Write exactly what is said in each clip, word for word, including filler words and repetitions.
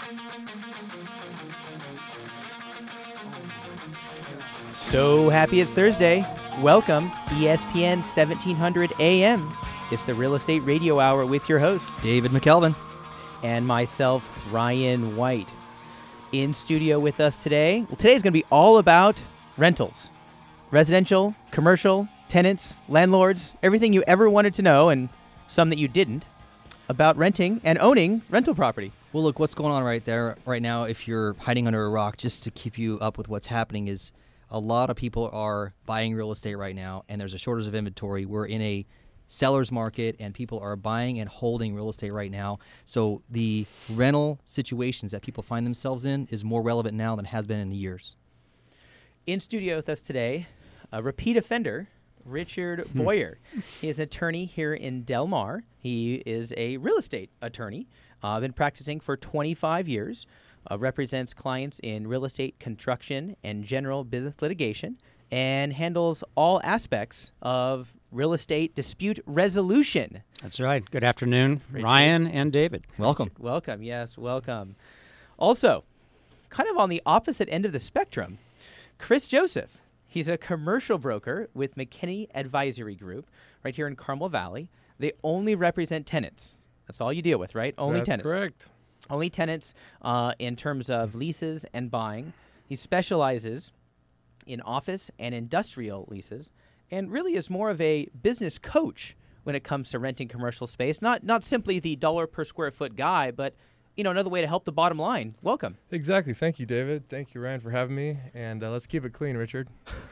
So happy it's Thursday. Welcome, E S P N seventeen hundred A M. It's the Real Estate Radio Hour with your host, David McKelvin. And myself, Ryan White. In studio with us today. Well, today's going to be all about rentals. Residential, commercial, tenants, landlords, everything you ever wanted to know, and some that you didn't, about renting and owning rental property. Well, look, what's going on right there right now, if you're hiding under a rock, just to keep you up with what's happening, is a lot of people are buying real estate right now, and there's a shortage of inventory. We're in a seller's market, and people are buying and holding real estate right now. So the rental situations that people find themselves in is more relevant now than it has been in years. In studio with us today, a repeat offender, Richard Boyer. He is an attorney here in Del Mar. He is a real estate attorney. Uh, been practicing for twenty-five years. Uh, represents clients in real estate construction and general business litigation, and handles all aspects of real estate dispute resolution. That's right. Good afternoon, Richard. Ryan and David. Welcome. Welcome. Yes, welcome. Also, kind of on the opposite end of the spectrum, Chris Joseph. He's a commercial broker with McKinney Advisory Group right here in Carmel Valley. They only represent tenants. That's all you deal with, right? Only That's tenants. correct. Only tenants uh, in terms of leases and buying. He specializes in office and industrial leases, and really is more of a business coach when it comes to renting commercial space. Not not simply the dollar per square foot guy, but you know another way to help the bottom line. Welcome. Exactly. Thank you, David. Thank you, Ryan, for having me. And uh, let's keep it clean, Richard.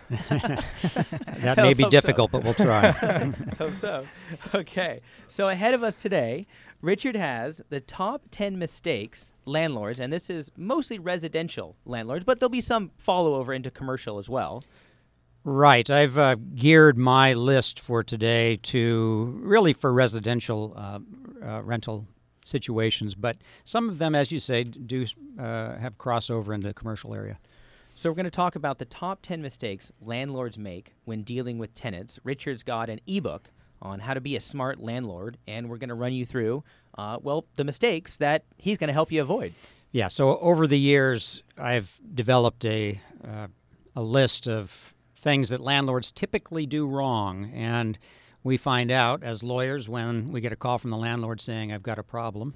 That may be hope difficult, so. but we'll try. Hope so. Okay. So ahead of us today, Richard has the top ten mistakes landlords, and this is mostly residential landlords, but there'll be some follow over into commercial as well. Right. I've uh, geared my list for today to really for residential uh, uh, rental situations, but some of them, as you say, do uh, have crossover into the commercial area. So we're going to talk about the top ten mistakes landlords make when dealing with tenants. Richard's got an ebook on how to be a smart landlord, and we're going to run you through, uh, well, the mistakes that he's going to help you avoid. Yeah, so over the years, I've developed a uh, a list of things that landlords typically do wrong, and we find out as lawyers when we get a call from the landlord saying, I've got a problem,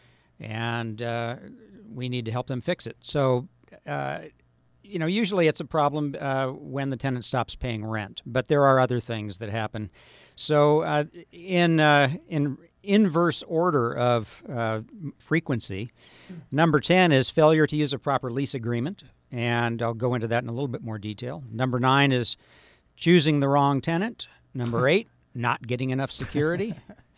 and uh, we need to help them fix it. So, uh, you know, usually it's a problem uh, when the tenant stops paying rent, but there are other things that happen. So uh, in uh, in inverse order of uh, frequency, number ten is failure to use a proper lease agreement, and I'll go into that in a little bit more detail. Number nine is choosing the wrong tenant. Number eight, not getting enough security.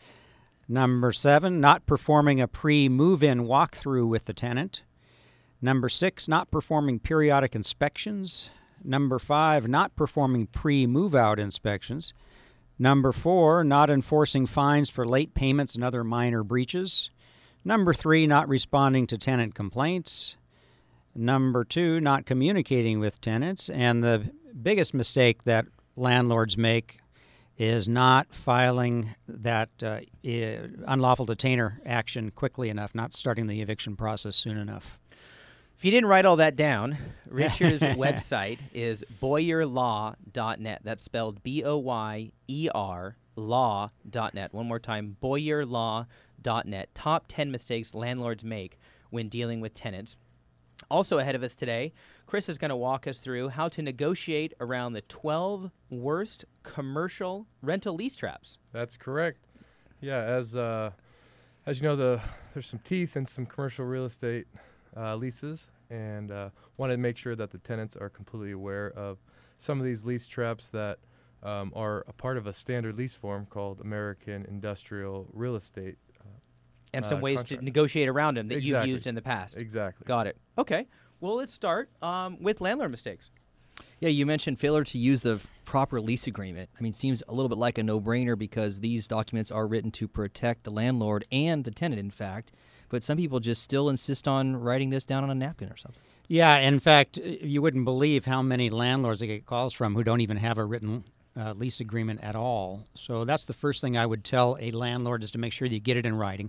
Number seven, not performing a pre-move-in walkthrough with the tenant. Number six, not performing periodic inspections. Number five, not performing pre-move-out inspections. Number four, not enforcing fines for late payments and other minor breaches. Number three, not responding to tenant complaints. Number two, not communicating with tenants. And the biggest mistake that landlords make is not filing that uh, I- unlawful detainer action quickly enough, not starting the eviction process soon enough. If you didn't write all that down, Richard's website is boyer law dot net. That's spelled B O Y E R law dot net. One more time, boyer law dot net. Top ten mistakes landlords make when dealing with tenants. Also ahead of us today, Chris is going to walk us through how to negotiate around the twelve worst commercial rental lease traps. That's correct. Yeah, as uh, as you know, the there's some teeth in some commercial real estate uh, leases, and uh, want to make sure that the tenants are completely aware of some of these lease traps that um, are a part of a standard lease form called American Industrial Real Estate. And some Uh, ways contract. to negotiate around them that Exactly. you've used in the past. Exactly. Got it. Okay. Well, let's start um, with landlord mistakes. Yeah, you mentioned failure to use the proper lease agreement. I mean, it seems a little bit like a no-brainer because these documents are written to protect the landlord and the tenant, in fact. But some people just still insist on writing this down on a napkin or something. Yeah, in fact, you wouldn't believe how many landlords I get calls from who don't even have a written uh, lease agreement at all. So that's the first thing I would tell a landlord is to make sure that you get it in writing.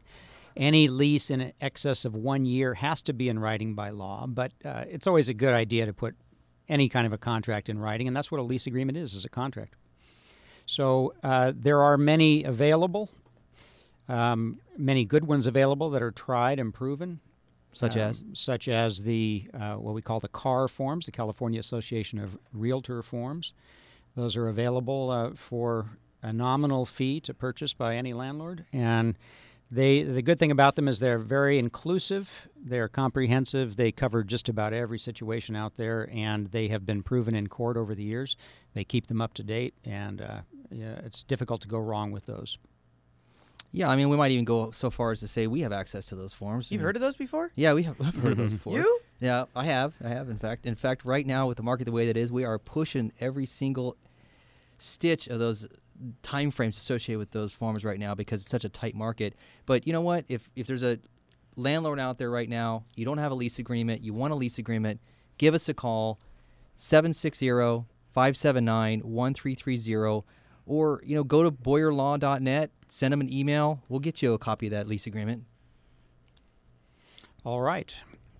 Any lease in excess of one year has to be in writing by law, but uh, it's always a good idea to put any kind of a contract in writing, and that's what a lease agreement is, is a contract. So uh, there are many available, um, many good ones available that are tried and proven. Such um, as? Such as the, uh, what we call the C A R forms, the California Association of Realtor forms. Those are available uh, for a nominal fee to purchase by any landlord. And they, the good thing about them is they're very inclusive, they're comprehensive, they cover just about every situation out there, and they have been proven in court over the years. They keep them up to date, and uh, yeah, it's difficult to go wrong with those. Yeah, I mean, we might even go so far as to say we have access to those forms. You've And- heard of those before? Yeah, we have I've heard of those before. You? Yeah, I have. I have, in fact. In fact, right now, with the market the way that it is, we are pushing every single stitch of those time frames associated with those forms right now because it's such a tight market. But you know what? If if there's a landlord out there right now, you don't have a lease agreement, you want a lease agreement, give us a call, seven six zero, five seven nine, one three three zero, or you know, go to boyer law dot net, send them an email. We'll get you a copy of that lease agreement. All right.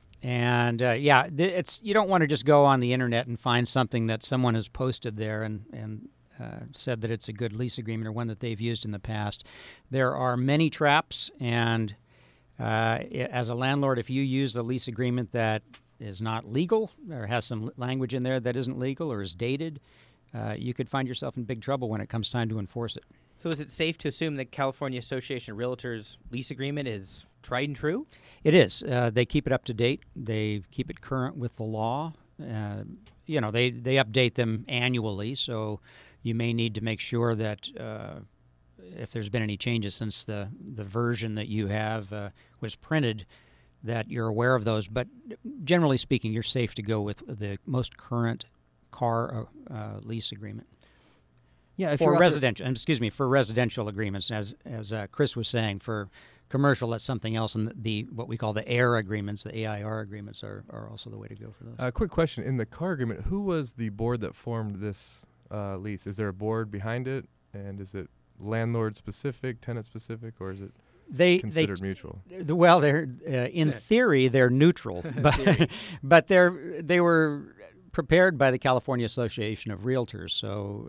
And uh, yeah, th- it's you don't want to just go on the internet and find something that someone has posted there and, and uh, said that it's a good lease agreement or one that they've used in the past. There are many traps, and uh, i- as a landlord, if you use a lease agreement that is not legal or has some l- language in there that isn't legal or is dated, uh, you could find yourself in big trouble when it comes time to enforce it. So is it safe to assume that California Association of Realtors lease agreement is tried and true? It is. Uh, they keep it up to date. They keep it current with the law. Uh, you know, they, they update them annually, so you may need to make sure that uh, if there's been any changes since the, the version that you have uh, was printed, that you're aware of those. But generally speaking, you're safe to go with the most current car uh, uh, lease agreement. Yeah, if For you're out there- residential, excuse me, for residential agreements, as as uh, Chris was saying, for commercial, that's something else, and the, the what we call the A I R agreements, the A I R agreements, are, are also the way to go for those. Uh, quick question: in the C A R agreement, who was the board that formed this uh, lease? Is there a board behind it, and is it landlord specific, tenant specific, or is it They considered they mutual? the- well, they're uh, in Yeah. theory they're neutral, but but they're they were prepared by the California Association of Realtors. So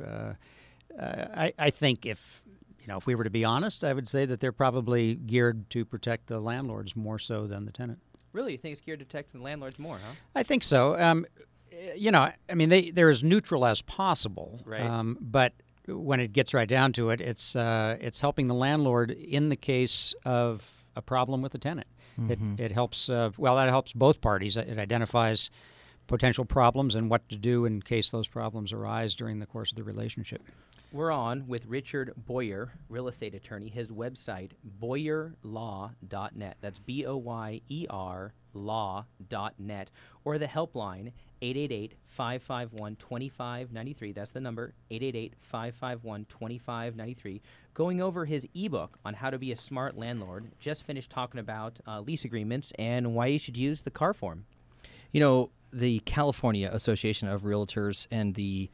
uh, uh, I I think if you know if we were to be honest, I would say that they're probably geared to protect the landlords more so than the tenant. Really? You think it's geared to protect the landlords more, huh? I think so. Um, eh, you know, I mean, they they're as neutral as possible. Right. Um, but when it gets right down to it, it's uh, it's helping the landlord in the case of a problem with the tenant. Mhm. It it helps. Uh, well, that helps both parties. It identifies potential problems and what to do in case those problems arise during the course of the relationship. We're on with Richard Boyer, real estate attorney. His website, boyer law dot net. That's B O Y E R law dot net. Or the helpline, eight eight eight, five five one, two five nine three. That's the number, eight eight eight, five five one, two five nine three. Going over his ebook on how to be a smart landlord. Just finished talking about uh, lease agreements and why you should use the C A R form. You know, the California Association of Realtors and the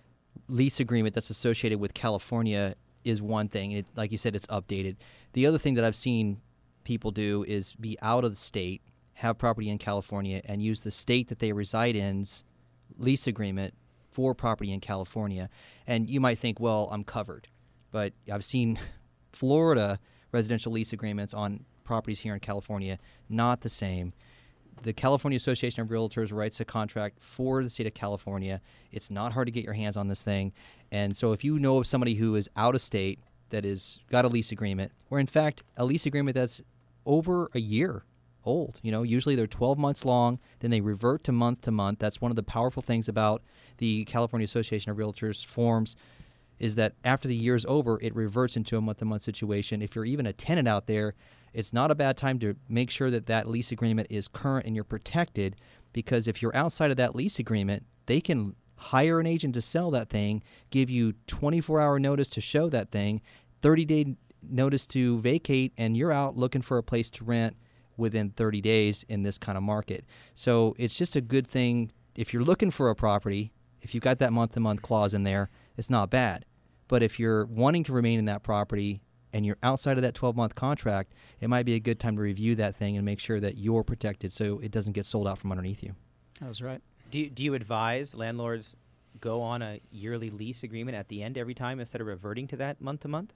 lease agreement that's associated with California is one thing. It, like you said, it's updated. The other thing that I've seen people do is be out of the state, have property in California, and use the state that they reside in's lease agreement for property in California. And you might think, well, I'm covered. But I've seen Florida residential lease agreements on properties here in California, not the same. The California Association of Realtors writes a contract for the state of California. It's not hard to get your hands on this thing. And so if you know of somebody who is out of state that is got a lease agreement, or in fact, a lease agreement that's over a year old, you know, usually they're twelve months long, then they revert to month to month. That's one of the powerful things about the California Association of Realtors forms is that after the year is over, it reverts into a month-to-month situation. If you're even a tenant out there, it's not a bad time to make sure that that lease agreement is current and you're protected, because if you're outside of that lease agreement, they can hire an agent to sell that thing, give you twenty-four hour notice to show that thing, thirty day notice to vacate, and you're out looking for a place to rent within thirty days in this kind of market. So it's just a good thing. If you're looking for a property, if you've got that month-to-month clause in there, it's not bad. But if you're wanting to remain in that property and you're outside of that twelve-month contract, it might be a good time to review that thing and make sure that you're protected so it doesn't get sold out from underneath you. That's right. Do you, do you advise landlords go on a yearly lease agreement at the end every time instead of reverting to that month to month?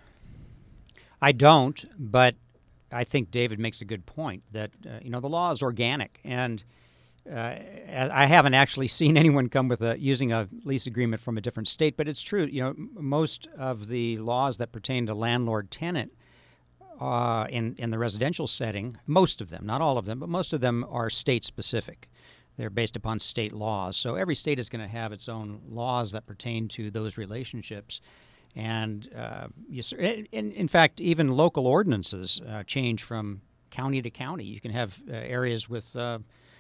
I don't, but I think David makes a good point that, uh, you know, the law is organic. And uh, I haven't actually seen anyone come with a using a lease agreement from a different state, but it's true. You know, m- most of the laws that pertain to landlord-tenant uh, in, in the residential setting, most of them, not all of them, but most of them are state-specific. They're based upon state laws. So every state is going to have its own laws that pertain to those relationships. And uh, you, in, in fact, even local ordinances uh, change from county to county. You can have uh, areas with, uh,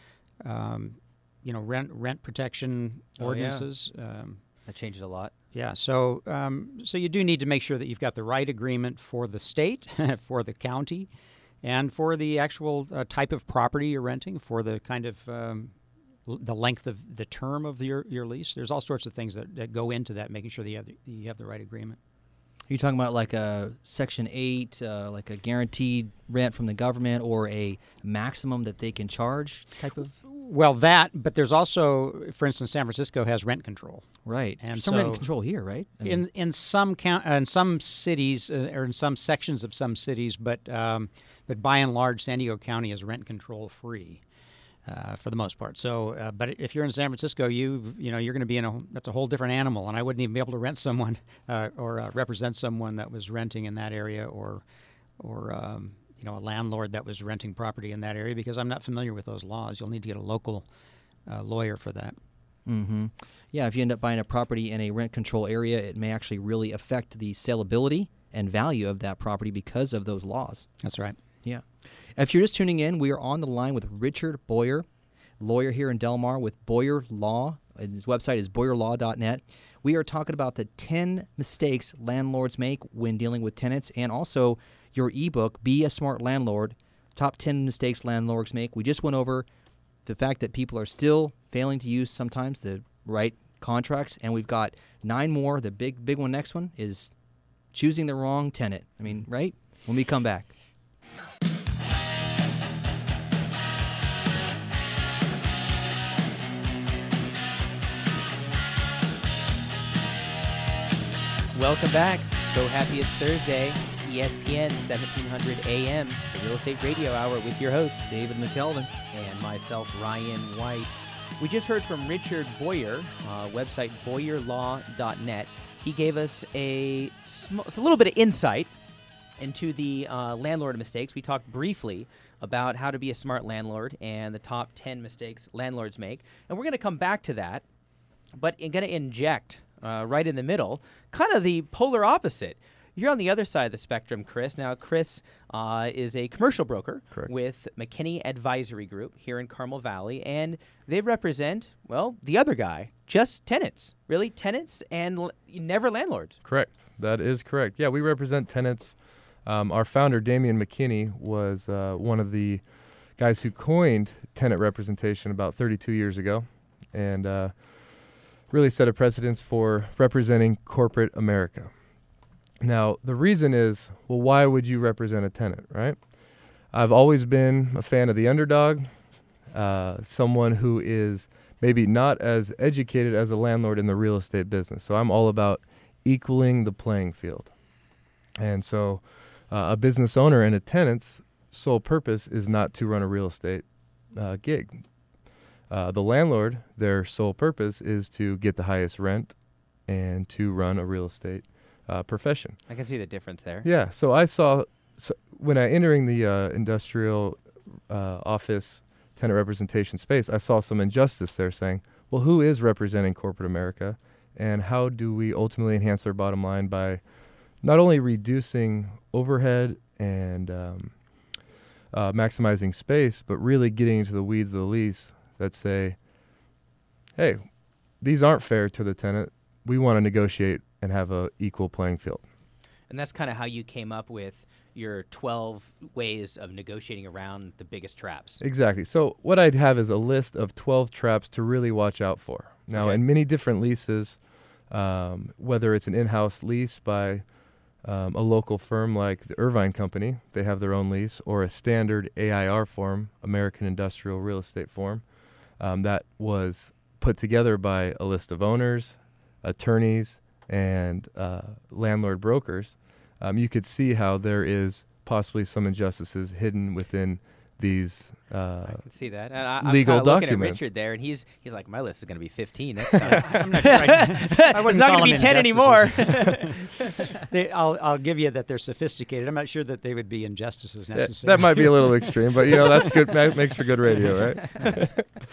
um, you know, rent rent protection Oh, yeah. ordinances. Um, That changes a lot. yeah, so um, so you do need to make sure that you've got the right agreement for the state, for the county, and for the actual uh, type of property you're renting, for the kind of um, l- the length of the term of your, your lease. There's all sorts of things that, that go into that, making sure that you have the, you have the right agreement. Are you talking about like a Section eight, uh, like a guaranteed rent from the government or a maximum that they can charge type of? Well, that, but there's also, for instance, San Francisco has rent control. Right. And Some rent so- control here, right? I In in some count, uh, in some cities, uh, or in some sections of some cities, but um, but by and large, San Diego County is rent control free, uh, for the most part. So, uh, but if you're in San Francisco, you you know you're going to be in a that's a whole different animal, and I wouldn't even be able to rent someone uh, or uh, represent someone that was renting in that area, or or um, you know a landlord that was renting property in that area, because I'm not familiar with those laws. You'll need to get a local uh, lawyer for that. Mm-hmm. Yeah, if you end up buying a property in a rent control area, it may actually really affect the saleability and value of that property because of those laws. That's right. Yeah. If you're just tuning in, we are on the line with Richard Boyer, lawyer here in Del Mar with Boyer Law. His website is boyer law dot net. We are talking about the ten mistakes landlords make when dealing with tenants, and also your ebook, Be a Smart Landlord, Top ten Mistakes Landlords Make. We just went over the fact that people are still failing to use sometimes the right contracts, and we've got nine more. The big, big one next one is choosing the wrong tenant. I mean, right? When we come back. Welcome back. So happy it's Thursday. E S P N seventeen hundred A M, the Real Estate Radio Hour with your host, David McKelvin. and myself, Ryan White. We just heard from Richard Boyer, uh, website boyer law dot net. He gave us a, sm- a little bit of insight into the uh, landlord mistakes. We talked briefly about how to be a smart landlord and the top ten mistakes landlords make. And we're going to come back to that, but I'm going to inject uh, right in the middle kind of the polar opposite. You're on the other side of the spectrum, Chris. Now, Chris uh, is a commercial broker Correct. with McKinney Advisory Group here in Carmel Valley, and they represent, well, the other guy, just tenants, really tenants and l- never landlords. Correct. That is correct. Yeah, we represent tenants. Um, our founder, Damian McKinney, was uh, one of the guys who coined tenant representation about thirty-two years ago, and uh, really set a precedence for representing corporate America. Now, the reason is, well, why would you represent a tenant, right? I've always been a fan of the underdog, uh, someone who is maybe not as educated as a landlord in the real estate business. So I'm all about equaling the playing field. And so uh, a business owner and a tenant's sole purpose is not to run a real estate uh, gig. Uh, the landlord, their sole purpose is to get the highest rent and to run a real estate uh, profession. I can see the difference there. Yeah, so I saw, so when I entering the uh, industrial uh, office tenant representation space, I saw some injustice there saying, well, who is representing corporate America, and how do we ultimately enhance their bottom line by not only reducing overhead and um, uh, maximizing space, but really getting into the weeds of the lease that say, hey, these aren't fair to the tenant. We want to negotiate and have a equal playing field. And that's kind of how you came up with your twelve ways of negotiating around the biggest traps. Exactly. So what I'd have is a list of twelve traps to really watch out for. Now, Okay. in many different leases, um, whether it's an in-house lease by um, a local firm like the Irvine Company, they have their own lease, or a standard A I R form, American Industrial Real Estate form, um, that was put together by a list of owners, attorneys, and uh, landlord brokers, um, you could see how there is possibly some injustices hidden within these uh, I can see that. And I, I'm legal kinda looking documents. at Richard there, and he's he's like, my list is going to be fifteen next time. I'm not sure I, I It's wouldn't not call going to be them ten anymore. injustices. They, I'll, I'll give you that they're sophisticated. I'm not sure that they would be injustices that, necessarily. that might be a little extreme, but you know that's good. That makes for good radio, right?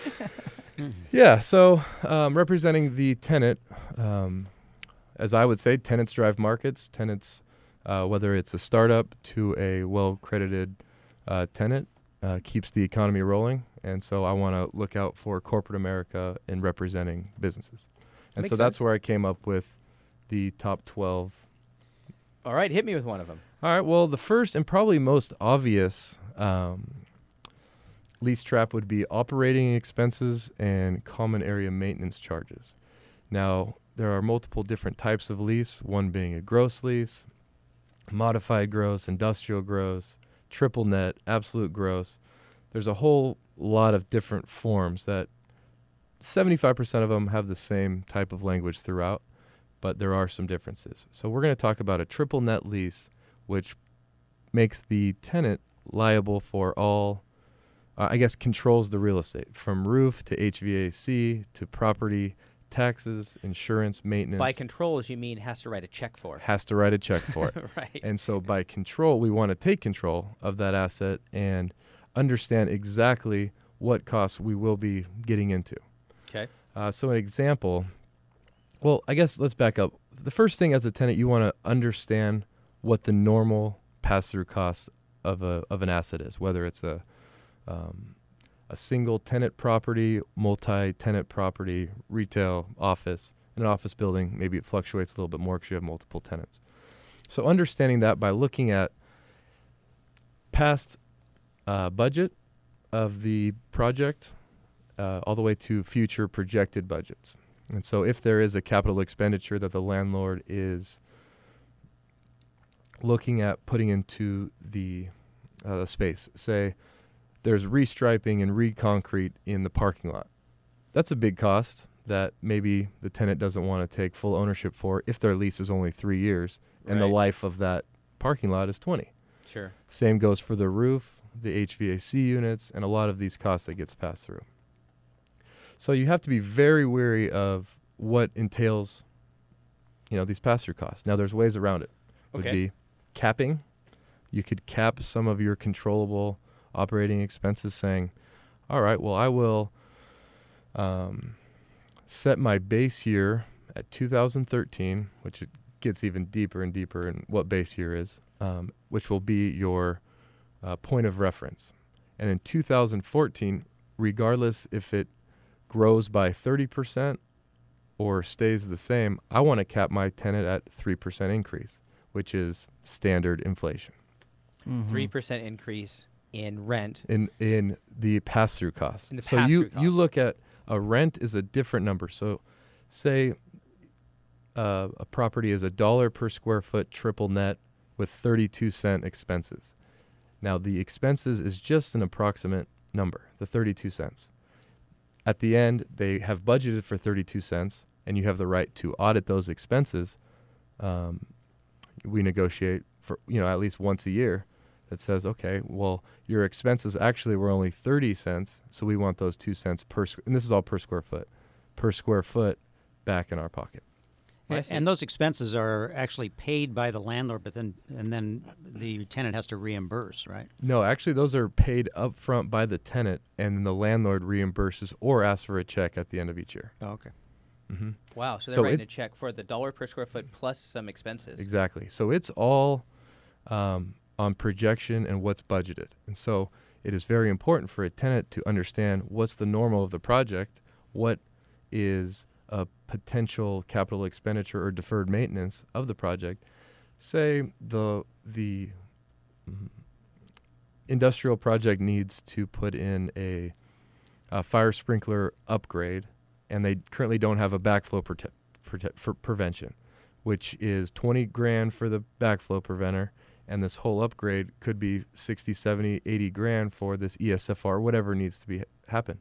Yeah. So um, representing the tenant, um, as I would say, tenants drive markets. Tenants, uh, whether it's a startup to a well-credited uh, tenant, uh, keeps the economy rolling. And so I want to look out for corporate America in representing businesses. And Makes so that's sense. where I came up with the top twelve. All right, hit me with one of them. All right. Well, the first and probably most obvious um, lease trap would be operating expenses and common area maintenance charges. Now, there are multiple different types of lease, one being a gross lease, modified gross, industrial gross, triple net, absolute gross. There's a whole lot of different forms that seventy-five percent of them have the same type of language throughout, but there are some differences. So we're going to talk about a triple net lease, which makes the tenant liable for all, uh, I guess, controls the real estate, from roof to H V A C to property taxes, insurance, maintenance. By controls, you mean has to write a check for. Has to write a check for it. Right. And so by control, we want to take control of that asset and understand exactly what costs we will be getting into. Okay. Uh, so an example, well, I guess let's back up. The first thing as a tenant, you want to understand what the normal pass-through cost of a of an asset is, whether it's a um, a single tenant property, multi-tenant property, retail, office. In an office building, maybe it fluctuates a little bit more because you have multiple tenants. So understanding that by looking at past uh, budget of the project uh, all the way to future projected budgets. And so if there is a capital expenditure that the landlord is looking at putting into the uh, space, say there's restriping and re-concrete in the parking lot. That's a big cost that maybe the tenant doesn't want to take full ownership for if their lease is only three years and the Right. life of that parking lot is twenty. Sure. Same goes for the roof, the H V A C units, and a lot of these costs that gets passed through. So you have to be very wary of what entails, you know, these pass-through costs. Now, there's ways around it. Would Okay. be capping. You could cap some of your controllable operating expenses, saying, all right, well, I will um, set my base year at two thousand thirteen, which it gets even deeper and deeper in what base year is, um, which will be your uh, point of reference. And in two thousand fourteen, regardless if it grows by thirty percent or stays the same, I want to cap my tenant at three percent increase, which is standard inflation Three percent increase in rent. in in the pass-through costs. In the so pass-through you you costs. look at a rent is a different number. So say uh, a property is a dollar per square foot triple net with thirty-two cent expenses. Now the expenses is just an approximate number, the thirty-two cents. At the end, they have budgeted for thirty-two cents, and you have the right to audit those expenses. Um, we negotiate for, you know, at least once a year that says, okay, well, your expenses actually were only thirty cents, so we want those two cents per, squ- and this is all per square foot, per square foot back in our pocket. I And, see. and those expenses are actually paid by the landlord, but then and then the tenant has to reimburse, right? No, actually, those are paid up front by the tenant, and then the landlord reimburses or asks for a check at the end of each year. Oh, okay. Mm-hmm. Wow. So they're So writing it- a check for the dollar per square foot plus some expenses. Exactly. So it's all um, on projection and what's budgeted. And so it is very important for a tenant to understand what's the normal of the project, what is a potential capital expenditure or deferred maintenance of the project. Say the the mm, industrial project needs to put in a, a fire sprinkler upgrade, and they currently don't have a backflow prote- prote- for prevention. which is twenty grand for the backflow preventer, and this whole upgrade could be sixty, seventy, eighty grand for this E S F R, whatever needs to be happen.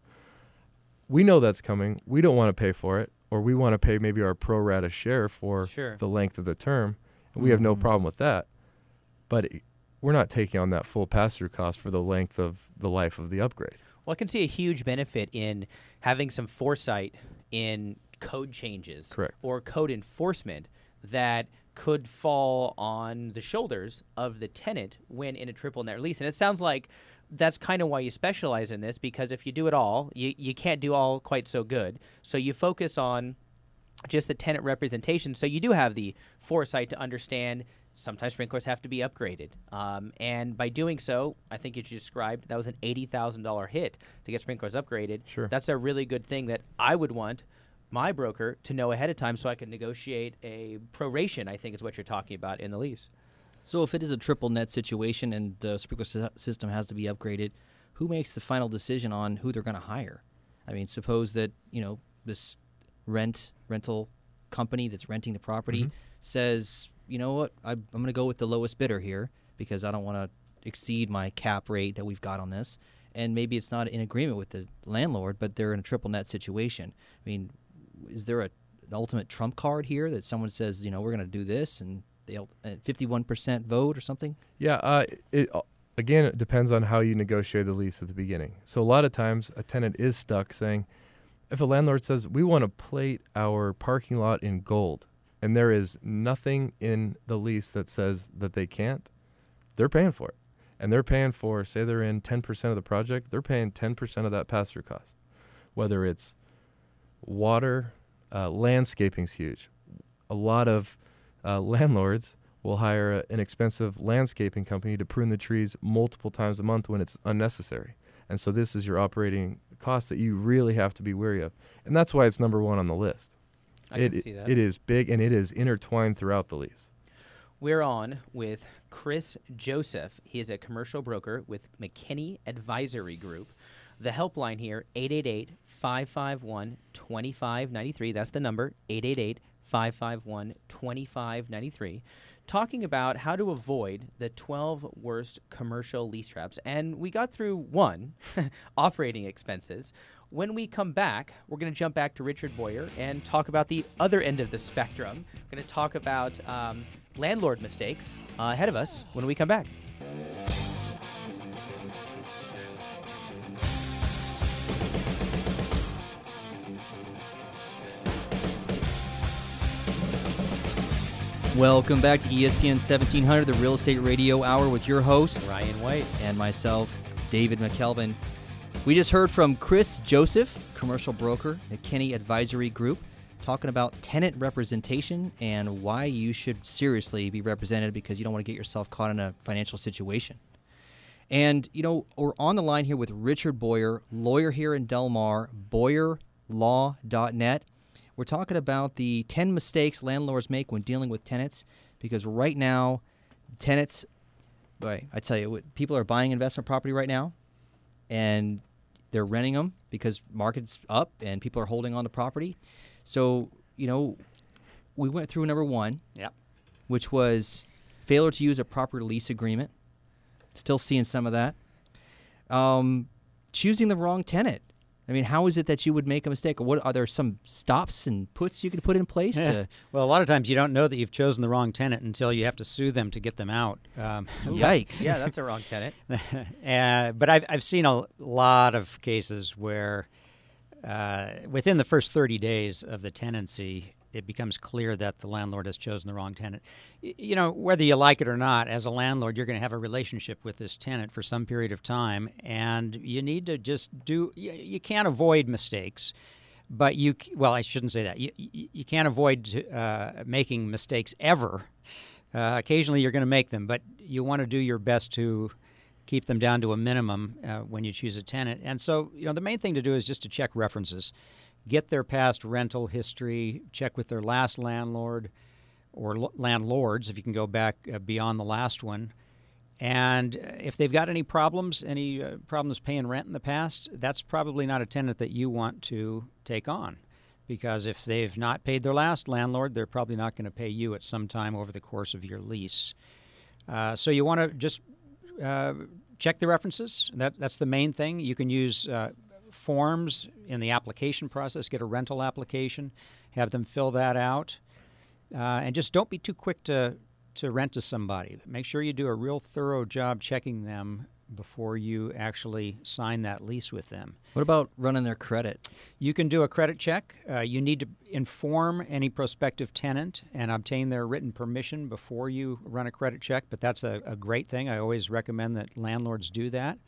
We know that's coming. We don't want to pay for it, or we want to pay maybe our pro rata share for Sure. the length of the term. And we have no Mhm. problem with that. But it- we're not taking on that full pass-through cost for the length of the life of the upgrade. Well, I can see a huge benefit in having some foresight in code changes Correct. or code enforcement that could fall on the shoulders of the tenant when in a triple net lease. And it sounds like that's kind of why you specialize in this, because if you do it all, you, you can't do all quite so good. So you focus on just the tenant representation. So you do have the foresight to understand sometimes sprinklers have to be upgraded. Um, and by doing so, I think you described that was an eighty thousand dollars hit to get sprinklers upgraded. Sure. That's a really good thing that I would want my broker to know ahead of time so I can negotiate a proration, I think is what you're talking about in the lease. So if it is a triple net situation and the sprinkler sy- system has to be upgraded, who makes the final decision on who they're going to hire? I mean, suppose that, you know, this rent rental company that's renting the property Mhm. says, you know what, I, I'm going to go with the lowest bidder here because I don't want to exceed my cap rate that we've got on this. And maybe it's not in agreement with the landlord, but they're in a triple net situation. I mean, is there a, an ultimate trump card here that someone says, you know, we're going to do this and they'll uh, fifty-one percent vote or something? Yeah, uh, it uh, again, it depends on how you negotiate the lease at the beginning. So a lot of times a tenant is stuck saying, if a landlord says, we want to plate our parking lot in gold, and there is nothing in the lease that says that they can't, they're paying for it. And they're paying for, say they're in ten percent of the project, they're paying ten percent of that pass-through cost. Whether it's water, uh, landscaping's huge. A lot of uh, landlords will hire a, an expensive landscaping company to prune the trees multiple times a month when it's unnecessary. And so this is your operating cost that you really have to be wary of. And that's why it's number one on the list. I it, can see that. It is big, and it is intertwined throughout the lease. We're on with Chris Joseph. He is a commercial broker with McKinney Advisory Group. The helpline here, eight eight eight, five five one, two five nine three. That's the number, eight eight eight, five five one, two five nine three. Talking about how to avoid the twelve worst commercial lease traps. And we got through one, operating expenses. When we come back, we're going to jump back to Richard Boyer and talk about the other end of the spectrum. We're going to talk about um, landlord mistakes uh, ahead of us when we come back. Welcome back to E S P N seventeen hundred, the Real Estate Radio Hour with your host Ryan White. and myself, David McKelvin. We just heard from Chris Joseph, commercial broker, McKinney Advisory Group, talking about tenant representation and why you should seriously be represented because you don't want to get yourself caught in a financial situation. And, you know, we're on the line here with Richard Boyer, lawyer here in Del Mar, boyer law dot net. We're talking about the ten mistakes landlords make when dealing with tenants because right now, tenants, boy, I tell you, people are buying investment property right now and they're renting them because market's up and people are holding on to property. So, you know, we went through number one, Yep. which was failure to use a proper lease agreement. Still seeing some of that. Um, choosing the wrong tenant. I mean, how is it that you would make a mistake? Or what are there some stops and puts you could put in place to? Well, a lot of times you don't know that you've chosen the wrong tenant until you have to sue them to get them out. Um, Yikes! Yeah, that's a wrong tenant. uh, but I've I've seen a lot of cases where uh, within the first thirty days of the tenancy, it becomes clear that the landlord has chosen the wrong tenant. Y- You know, whether you like it or not, as a landlord, you're going to have a relationship with this tenant for some period of time, and you need to just do. You, you can't avoid mistakes, but you c- well, I shouldn't say that. You you, you can't avoid uh, making mistakes ever. Uh, occasionally, you're going to make them, but you want to do your best to keep them down to a minimum uh, when you choose a tenant. And so, you know, the main thing to do is just to check references. Get their past rental history, check with their last landlord or l- landlords, if you can go back uh, beyond the last one. And uh, if they've got any problems, any uh, problems paying rent in the past, that's probably not a tenant that you want to take on because if they've not paid their last landlord, they're probably not going to pay you at some time over the course of your lease. Uh, so you want to just uh, check the references. That, that's the main thing. You can use uh, forms in the application process, get a rental application, have them fill that out, uh, and just don't be too quick to, to rent to somebody. Make sure you do a real thorough job checking them before you actually sign that lease with them. What about running their credit? You can do a credit check. Uh, you need to inform any prospective tenant and obtain their written permission before you run a credit check, but that's a, a great thing. I always recommend that landlords do that.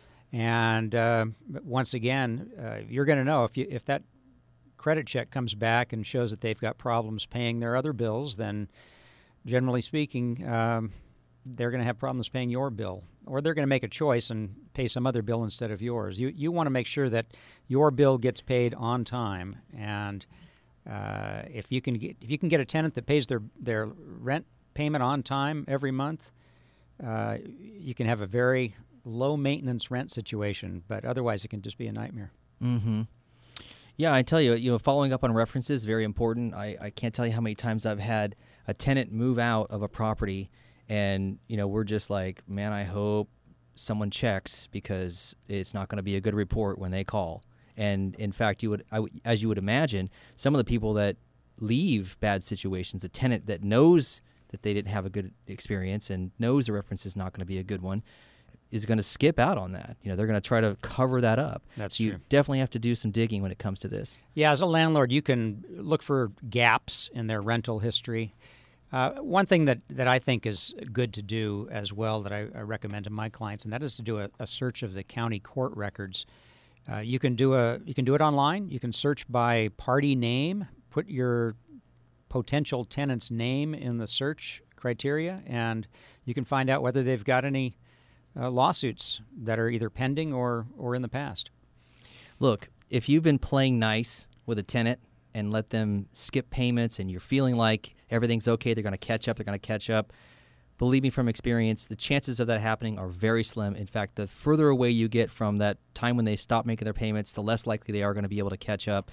And uh, once again, uh, you're going to know if you, if that credit check comes back and shows that they've got problems paying their other bills, then generally speaking, um, they're going to have problems paying your bill, or they're going to make a choice and pay some other bill instead of yours. You you want to make sure that your bill gets paid on time, and uh, if you can get if you can get a tenant that pays their their rent payment on time every month, uh, you can have a very low maintenance rent situation. But otherwise, it can just be a nightmare. Mm-hmm. Yeah, I tell you, you know, following up on references is very important. I, I can't tell you how many times I've had a tenant move out of a property. And, you know, we're just like, man, I hope someone checks because it's not going to be a good report when they call. And, in fact, you would, I w- as you would imagine, some of the people that leave bad situations, a tenant that knows that they didn't have a good experience and knows the reference is not going to be a good one, is going to skip out on that. You know, they're going to try to cover that up. That's so you true. definitely have to do some digging when it comes to this. Yeah, as a landlord, you can look for gaps in their rental history. Uh, one thing that, that I think is good to do as well that I, I recommend to my clients, and that is to do a, a search of the county court records. Uh, you can do a you can do it online. You can search by party name, put your potential tenant's name in the search criteria, and you can find out whether they've got any uh, lawsuits that are either pending or, or in the past. Look, if you've been playing nice with a tenant and let them skip payments and you're feeling like everything's okay, they're going to catch up, they're going to catch up, believe me from experience, the chances of that happening are very slim. In fact, the further away you get from that time when they stop making their payments, the less likely they are going to be able to catch up.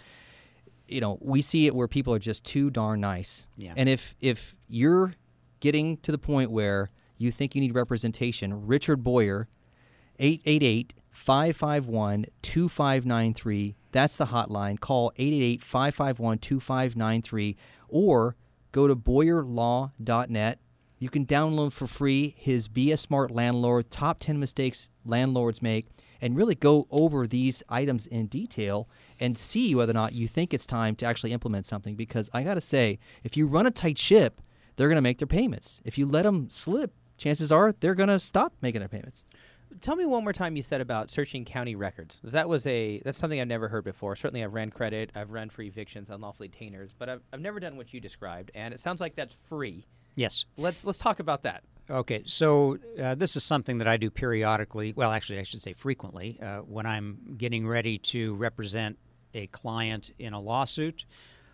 You know, we see it where people are just too darn nice. Yeah. And if if you're getting to the point where you think you need representation, Richard Boyer, eight eight eight, five five one, two five nine three. That's the hotline. Call eight eight eight, five five one, two five nine three or go to boyer law dot net. You can download for free his Be a Smart Landlord, Top ten Mistakes Landlords Make, and really go over these items in detail and see whether or not you think it's time to actually implement something. Because I got to say, if you run a tight ship, they're going to make their payments. If you let them slip, chances are they're going to stop making their payments. Tell me one more time you said about searching county records. 'Cause That was a that's something I've never heard before. Certainly I've ran credit, I've run for evictions, unlawfully tainers, but I've, I've never done what you described, and it sounds like that's free. Yes. Let's let's talk about that. Okay, so uh, this is something that I do periodically, well, actually I should say frequently, uh, when I'm getting ready to represent a client in a lawsuit,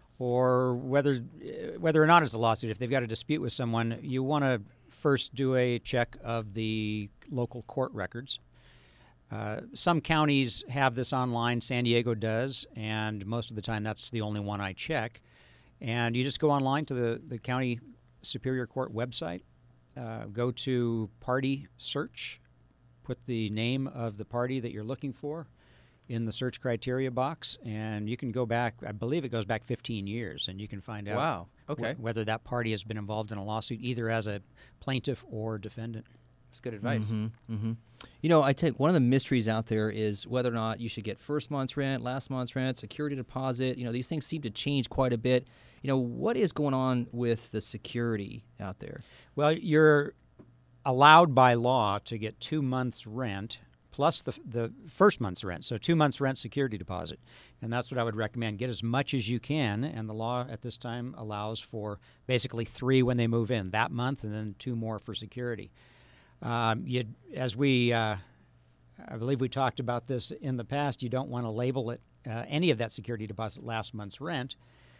or whether whether or not it's a lawsuit. If they've got a dispute with someone, you want to first do a check of the local court records. Uh, some counties have this online. San Diego does, and most of the time that's the only one I check. And you just go online to the, the county Superior Court website, uh, go to party search, put the name of the party that you're looking for in the search criteria box, and you can go back, I believe it goes back fifteen years, and you can find out Wow. Okay. wh- whether that party has been involved in a lawsuit either as a plaintiff or defendant. That's good advice. Mm-hmm, mm-hmm. You know, I take one of the mysteries out there is whether or not you should get first month's rent, last month's rent, security deposit. You know, these things seem to change quite a bit. You know, what is going on with the security out there? Well, you're allowed by law to get two months' rent plus the the first month's rent, so two months' rent security deposit. And that's what I would recommend. Get as much as you can, and the law at this time allows for basically three when they move in that month and then two more for security. Um, you, as we, uh, I believe we talked about this in the past, you don't want to label it, uh, any of that security deposit last month's rent,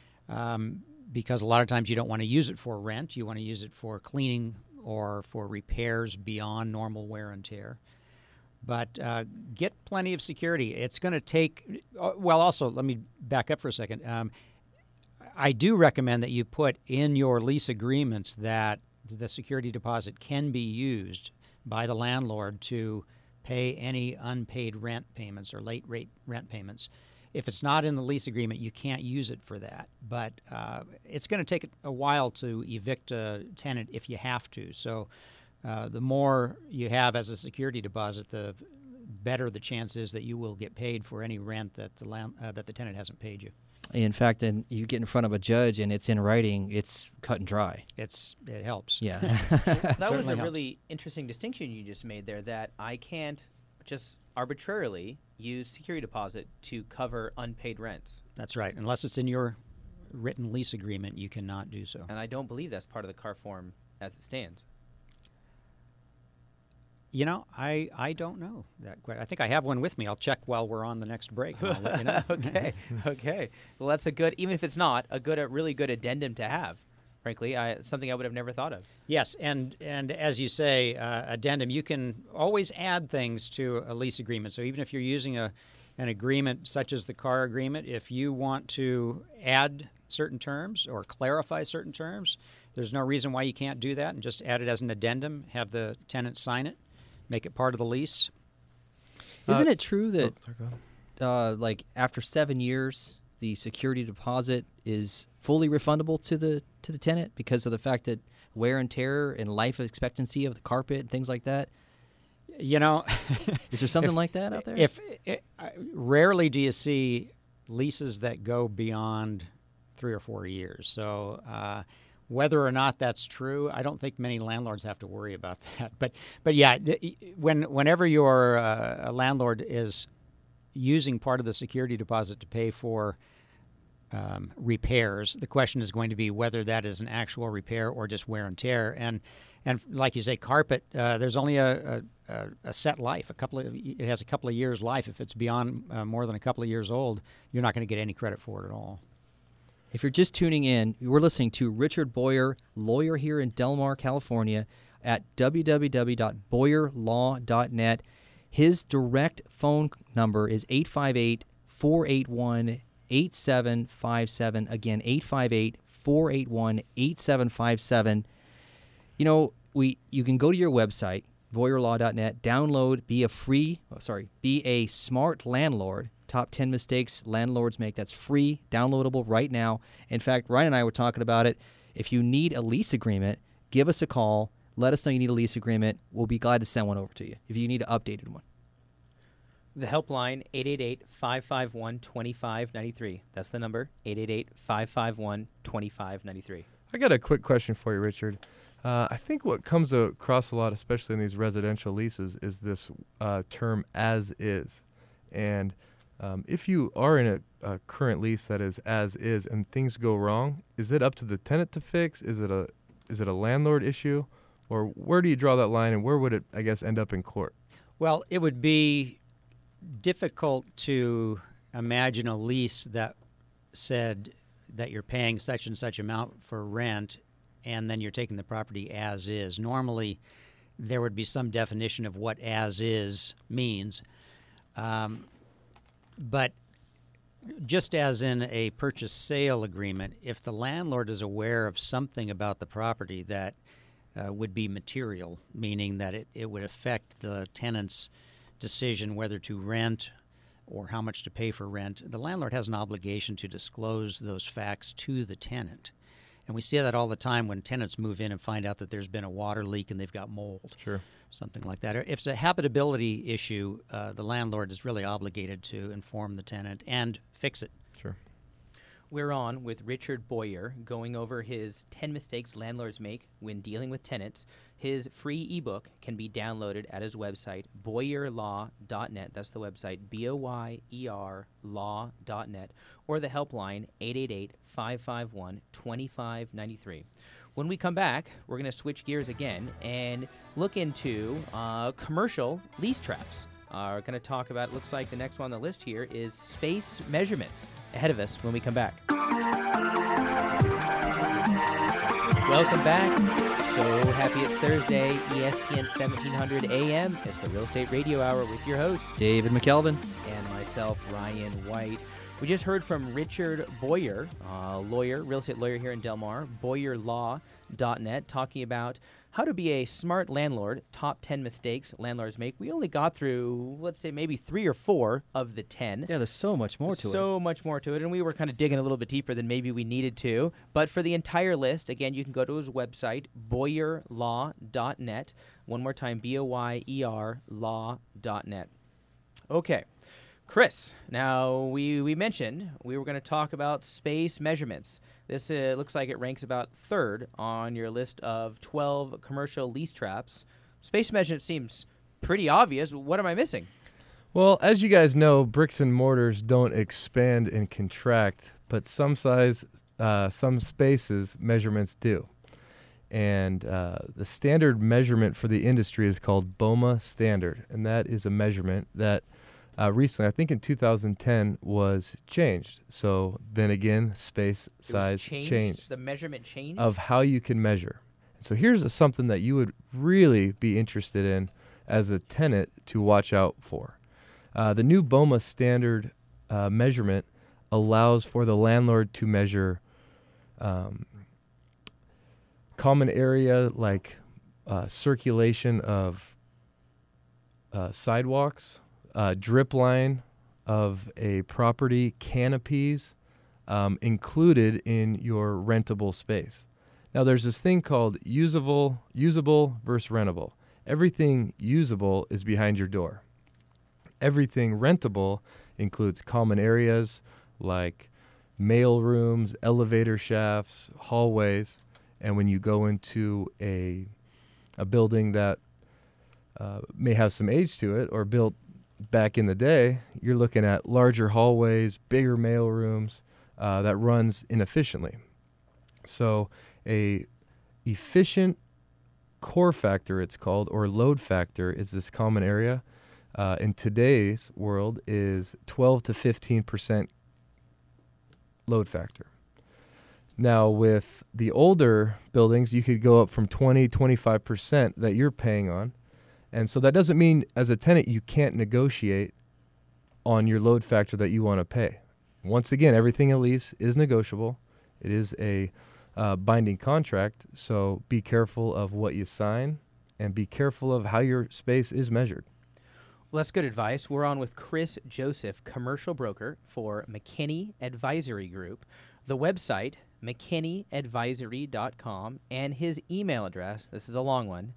um, because a lot of times you don't want to use it for rent. You want to use it for cleaning or for repairs beyond normal wear and tear. But uh, get plenty of security. It's going to take, uh, well, also, let me back up for a second. Um, I do recommend that you put in your lease agreements that the security deposit can be used by the landlord to pay any unpaid rent payments or late rate rent payments. If it's not in the lease agreement, you can't use it for that. But uh, it's going to take a while to evict a tenant if you have to. So uh, the more you have as a security deposit, the better the chance is that you will get paid for any rent that the land, uh, that the tenant hasn't paid you. In fact, then you get in front of a judge and it's in writing, it's cut and dry. It's it helps. Yeah. That was Certainly a helps. really interesting distinction you just made there, that I can't just arbitrarily use security deposit to cover unpaid rents. That's right. Unless it's in your written lease agreement, you cannot do so. And I don't believe that's part of the C A R form as it stands. You know, I, I don't know that quite. I think I have one with me. I'll check while we're on the next break. And I'll let you know. okay, okay. Well, that's a good, even if it's not, a good, a really good addendum to have. Frankly, I, something I would have never thought of. Yes, and and as you say, uh, addendum, you can always add things to a lease agreement. So even if you're using a an agreement such as the C A R agreement, if you want to add certain terms or clarify certain terms, there's no reason why you can't do that and just add it as an addendum, have the tenant sign it, make it part of the lease. Isn't Uh, it true that, Oh, sorry, go ahead. uh, like, after seven years, the security deposit is fully refundable to the to the tenant because of the fact that wear and tear and life expectancy of the carpet and things like that? You know, Is there something if- like that out there? If I- I- rarely do you see leases that go beyond three or four years. So uh, whether or not that's true, I don't think many landlords have to worry about that. But but yeah, th- when whenever your uh, a landlord is using part of the security deposit to pay for um, repairs, the question is going to be whether that is an actual repair or just wear and tear. And and like you say, carpet, uh, there's only a, a, a set life. A couple of it has a couple of years life. If it's beyond uh, more than a couple of years old, you're not going to get any credit for it at all. If you're just tuning in, we're listening to Richard Boyer, lawyer here in Del Mar, California, at w w w dot boyer law dot net. His direct phone number is eight five eight, four eight one, eight seven five seven. Again, eight five eight, four eight one, eight seven five seven. You know, we you can go to your website, boyer law dot net, download, be a free, oh, sorry, be a smart landlord. Top ten mistakes landlords make. That's free, downloadable right now. In fact, Ryan and I were talking about it. If you need a lease agreement, give us a call. Let us know you need a lease agreement. We'll be glad to send one over to you if you need an updated one. The helpline, eight eight eight, five five one, two five nine three. That's the number, eight eight eight, five five one, two five nine three. I got a quick question for you, Richard. Uh, I think what comes across a lot, especially in these residential leases, is this uh, term "as is," and um, if you are in a, a current lease that is as is, and things go wrong, is it up to the tenant to fix? Is it a is it a landlord issue, or where do you draw that line, and where would it, I guess, end up in court? Well, it would be difficult to imagine a lease that said that you're paying such and such amount for rent and then you're taking the property as is. Normally, there would be some definition of what as is means. Um, but just as in a purchase sale agreement, if the landlord is aware of something about the property that uh, would be material, meaning that it, it would affect the tenant's decision whether to rent or how much to pay for rent, the landlord has an obligation to disclose those facts to the tenant. And we see that all the time when tenants move in and find out that there's been a water leak and they've got mold, Sure. something like that. Or if it's a habitability issue, uh, the landlord is really obligated to inform the tenant and fix it. Sure. We're on with Richard Boyer going over his ten mistakes landlords make when dealing with tenants. His free ebook can be downloaded at his website, boyer law dot net. That's the website, B O Y E R law dot net, or the helpline, eight eight eight, five five one, two five nine three. When we come back, we're going to switch gears again and look into uh, commercial lease traps. Uh, we're going to talk about, it looks like the next one on the list here is space measurements. Ahead of us when we come back. Welcome back. So happy it's Thursday, E S P N seventeen hundred A M. It's the Real Estate Radio Hour with your host, David McKelvin. and myself, Ryan White. We just heard from Richard Boyer, uh, lawyer, real estate lawyer here in Del Mar, boyer law dot net, talking about how to be a smart landlord, top ten mistakes landlords make. We only got through, let's say, maybe three or four of the ten. Yeah, there's so much more to it. So much more to it, and we were kind of digging a little bit deeper than maybe we needed to. But for the entire list, again, you can go to his website, boyer law dot net. One more time, B O Y E R law dot net. Okay, Chris, now we, we mentioned we were going to talk about space measurements. This uh, looks like it ranks about third on your list of twelve commercial lease traps. Space measurement seems pretty obvious. What am I missing? Well, as you guys know, bricks and mortars don't expand and contract, but some size, uh, some spaces measurements do. And uh, the standard measurement for the industry is called BOMA standard, and that is a measurement that uh, recently, I think in two thousand ten, was changed. So then again, space It was size changed, changed The measurement changed? of how you can measure. So here's a, something that you would really be interested in as a tenant to watch out for. Uh, the new BOMA standard uh, measurement allows for the landlord to measure um, common area like uh, circulation of uh, sidewalks, uh, drip line of a property, canopies um, included in your rentable space. Now there's this thing called usable, usable versus rentable. Everything usable is behind your door. Everything rentable includes common areas like mail rooms, elevator shafts, hallways, and when you go into a a building that uh, may have some age to it or built back in the day, you're looking at larger hallways, bigger mail rooms uh, that runs inefficiently. So a efficient core factor, it's called, or load factor, is this common area. Uh, in today's world is twelve to fifteen percent load factor. Now with the older buildings, you could go up from twenty, twenty-five percent that you're paying on. And so that doesn't mean as a tenant you can't negotiate on your load factor that you want to pay. Once again, everything in lease is negotiable. It is a uh, binding contract, so be careful of what you sign and be careful of how your space is measured. Well, that's good advice. We're on with Chris Joseph, commercial broker for McKinney Advisory Group. The website, mckinney advisory dot com, and his email address, this is a long one,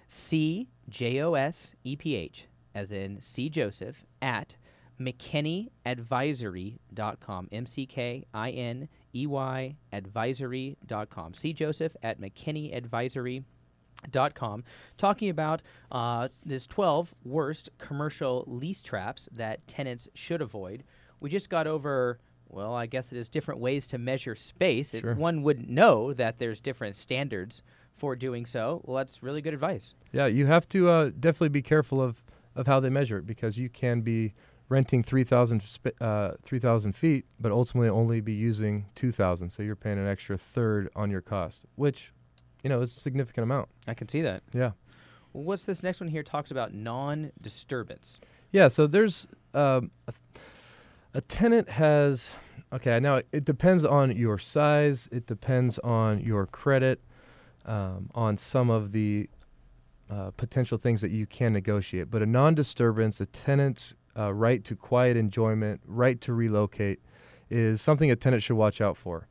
C J O S E P H, as in C Joseph, at mckinney advisory dot com, M C K I N E Y advisory dot com. C Joseph at mckinney advisory dot com, talking about uh, this twelve worst commercial lease traps that tenants should avoid. We just got over, well, I guess it is different ways to measure space. Sure. It, one would know that there's different standards for doing so. Well, that's really good advice. Yeah, you have to uh, definitely be careful of, of how they measure it, because you can be renting three thousand sp- uh, three thousand feet, but ultimately only be using two thousand. So you're paying an extra third on your cost, which, you know, is a significant amount. I can see that. Yeah. Well, what's this next one here talks about non-disturbance? Yeah, so there's um, a, a tenant has, okay, now it, it depends on your size, it depends on your credit, um, on some of the uh, potential things that you can negotiate. But a non-disturbance, a tenant's uh, right to quiet enjoyment, right to relocate, is something a tenant should watch out for.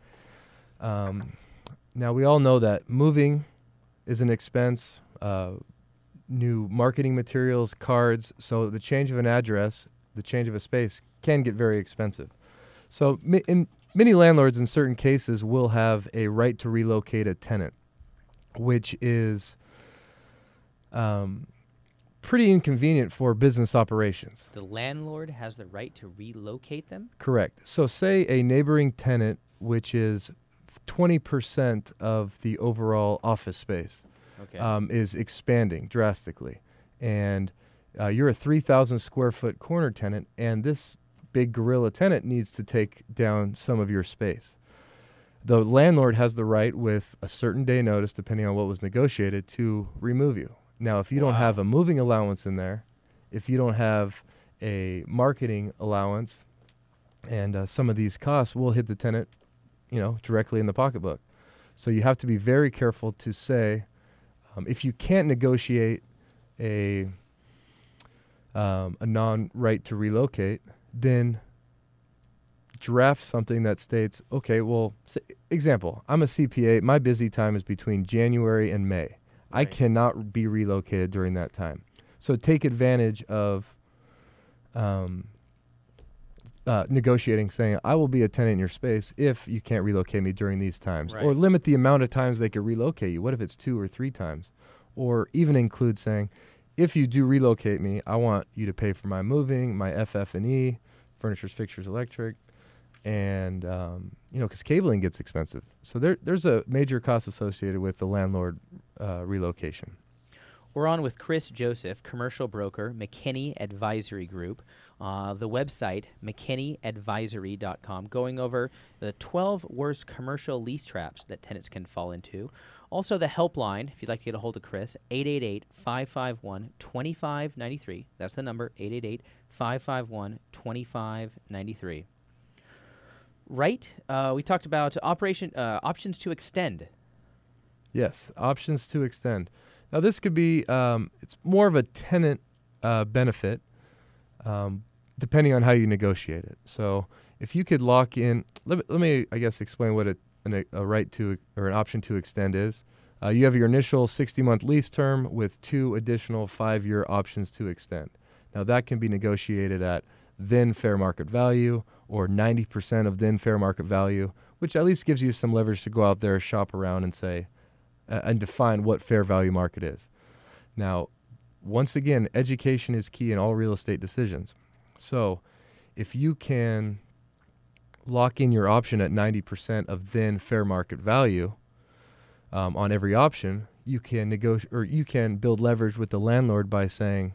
Um, now, we all know that moving is an expense, uh, new marketing materials, cards, so the change of an address, the change of a space can get very expensive. So mi- in many landlords in certain cases will have a right to relocate a tenant, which is um, pretty inconvenient for business operations. The landlord has the right to relocate them? Correct. So say a neighboring tenant, which is twenty percent of the overall office space, Okay. um, is expanding drastically. And uh, you're a three thousand square foot corner tenant, and this big gorilla tenant needs to take down some of your space. the landlord has the right with a certain day notice, depending on what was negotiated, to remove you. Now, if you don't Wow. have a moving allowance in there, if you don't have a marketing allowance, and uh, some of these costs will hit the tenant, you know, directly in the pocketbook. So you have to be very careful to say, um, if you can't negotiate a um, a non-right to relocate, then draft something that states, okay, well, say, example, I'm a C P A. My busy time is between January and May. I Right. cannot be relocated during that time. So take advantage of um, uh, negotiating, saying, I will be a tenant in your space if you can't relocate me during these times. Right. Or limit the amount of times they could relocate you. What if it's two or three times? Or even include saying, if you do relocate me, I want you to pay for my moving, my F F and E, furnitures, fixtures, electric, and, um, you know, because cabling gets expensive. So there, there's a major cost associated with the landlord uh, relocation. We're on with Chris Joseph, commercial broker, McKinney Advisory Group. Uh, the website, mckinney advisory dot com, going over the twelve worst commercial lease traps that tenants can fall into. Also, the helpline, if you'd like to get a hold of Chris, eight eight eight, five five one, two five nine three. That's the number, eight eight eight, five five one, two five nine three. Right, uh, we talked about operation uh, options to extend. Yes, options to extend. Now, this could be, um, it's more of a tenant uh, benefit, um, depending on how you negotiate it. So if you could lock in, let me, let me I guess, explain what a, an, a right to, or an option to extend is. Uh, you have your initial sixty-month lease term with two additional five-year options to extend. Now, that can be negotiated at then fair market value or ninety percent of then fair market value, which at least gives you some leverage to go out there, shop around, and say, uh, and define what fair value market is. Now, once again, education is key in all real estate decisions. So if you can lock in your option at ninety percent of then fair market value um, on every option, you can negotiate, or you can build leverage with the landlord by saying,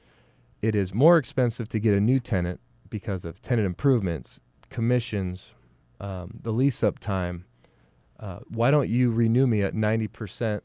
it is more expensive to get a new tenant because of tenant improvements, commissions, um, the lease-up time. Uh, why don't you renew me at ninety percent,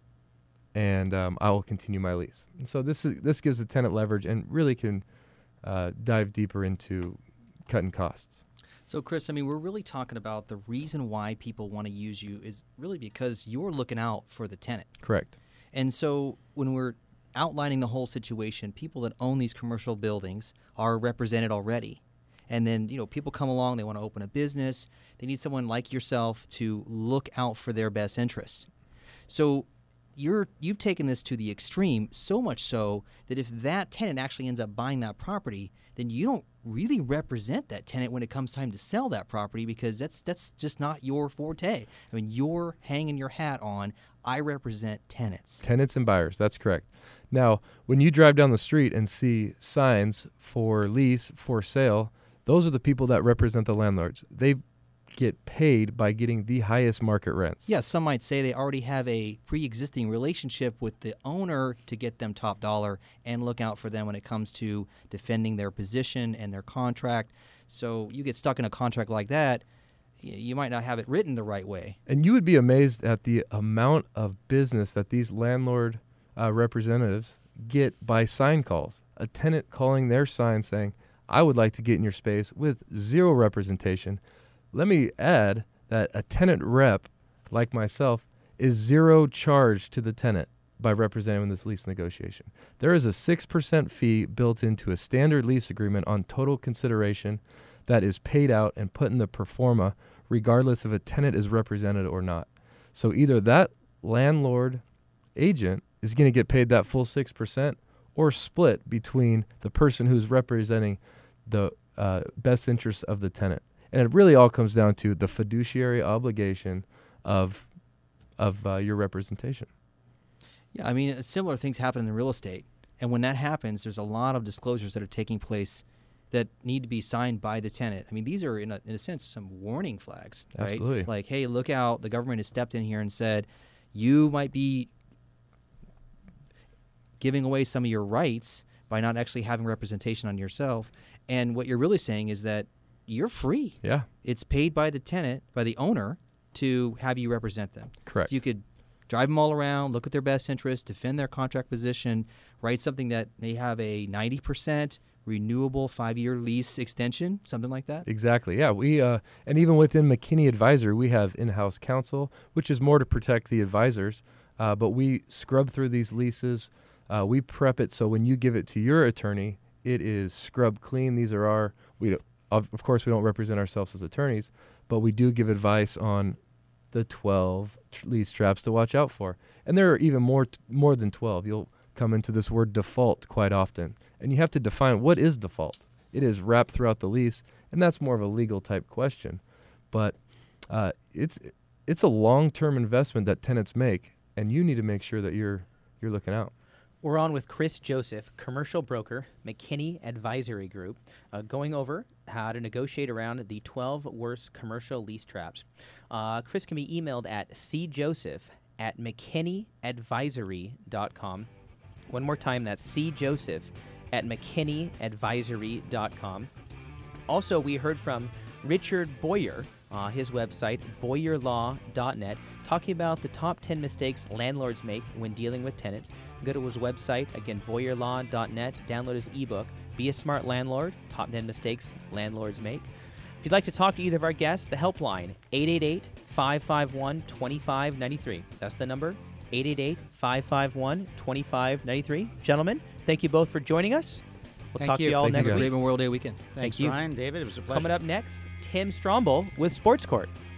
and um, I will continue my lease? And so this is this gives the tenant leverage and really can uh, dive deeper into cutting costs. So, Chris, I mean, we're really talking about the reason why people want to use you is really because you're looking out for the tenant. Correct. And so when we're outlining the whole situation, people that own these commercial buildings are represented already. And then, you know, people come along, they want to open a business. They need someone like yourself to look out for their best interest. So you're, you've taken this to the extreme, so much so that if that tenant actually ends up buying that property, then you don't really represent that tenant when it comes time to sell that property, because that's that's just not your forte. I mean, you're hanging your hat on, I represent tenants. Tenants and buyers, that's correct. Now, when you drive down the street and see signs for lease, for sale, those are the people that represent the landlords. They get paid by getting the highest market rents. Yeah, some might say they already have a pre-existing relationship with the owner to get them top dollar and look out for them when it comes to defending their position and their contract. So you get stuck in a contract like that, y- you might not have it written the right way. And you would be amazed at the amount of business that these landlord uh, representatives get by sign calls. A tenant calling their sign saying, I would like to get in your space, with zero representation. Let me add that a tenant rep, like myself, is zero charge to the tenant by representing in this lease negotiation. There is a six percent fee built into a standard lease agreement on total consideration that is paid out and put in the pro forma, regardless if a tenant is represented or not. So either that landlord agent is going to get paid that full six percent, or split between the person who's representing the uh, best interests of the tenant. And it really all comes down to the fiduciary obligation of of uh, your representation. Yeah, I mean, similar things happen in real estate. And when that happens, there's a lot of disclosures that are taking place that need to be signed by the tenant. I mean, these are, in a, in a sense, some warning flags, right? Absolutely. Like, hey, look out, the government has stepped in here and said, you might be giving away some of your rights by not actually having representation on yourself. And what you're really saying is that you're free. Yeah. It's paid by the tenant, by the owner, to have you represent them. Correct. So you could drive them all around, look at their best interest, defend their contract position, write something that may have a ninety percent renewable five-year lease extension, something like that. Exactly. Yeah. We uh, and even within McKinney Advisory, we have in-house counsel, which is more to protect the advisors. Uh, but we scrub through these leases. Uh, we prep it so when you give it to your attorney, it is scrubbed clean. These are our. We don't, of, of course we don't represent ourselves as attorneys, but we do give advice on the twelve tr- lease traps to watch out for. And there are even more t- more than twelve. You'll come into this word default quite often. And you have to define what is default. It is wrapped throughout the lease, and that's more of a legal type question. But uh, it's it's a long-term investment that tenants make, and you need to make sure that you're you're looking out. We're on with Chris Joseph, commercial broker, McKinney Advisory Group, uh, going over how to negotiate around the twelve worst commercial lease traps. Uh, Chris can be emailed at cjoseph at mckinney advisory dot com. One more time, that's cjoseph at mckinney advisory dot com. Also, we heard from Richard Boyer, uh, his website, boyer law dot net, talking about the top ten mistakes landlords make when dealing with tenants. Go to his website, again, boyer law dot net, download his ebook, Be a Smart Landlord, Top ten Mistakes Landlords Make. If you'd like to talk to either of our guests, the helpline, eight eight eight, five five one, two five nine three. That's the number, eight eight eight, five five one, two five nine three. Gentlemen, thank you both for joining us. We'll Thank talk you. to you all Thank you, next guys. week. Raven World Day weekend. Thanks, you. Ryan. David, it was a pleasure. Coming up next, Tim Strombel with Sports Court.